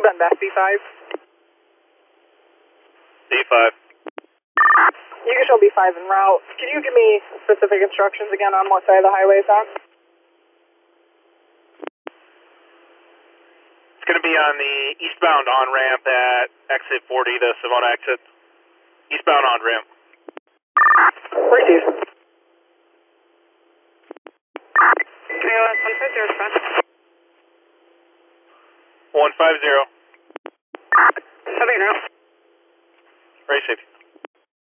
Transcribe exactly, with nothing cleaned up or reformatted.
two bend back, B five. B five. You can show B five en route. Can you give me specific instructions again on what side of the highway it's on? It's going to be on the eastbound on-ramp at exit forty, the Savona exit. Eastbound on-ramp. Receive. K O S one five zero, front. one five zero. Seven, now. Race safety.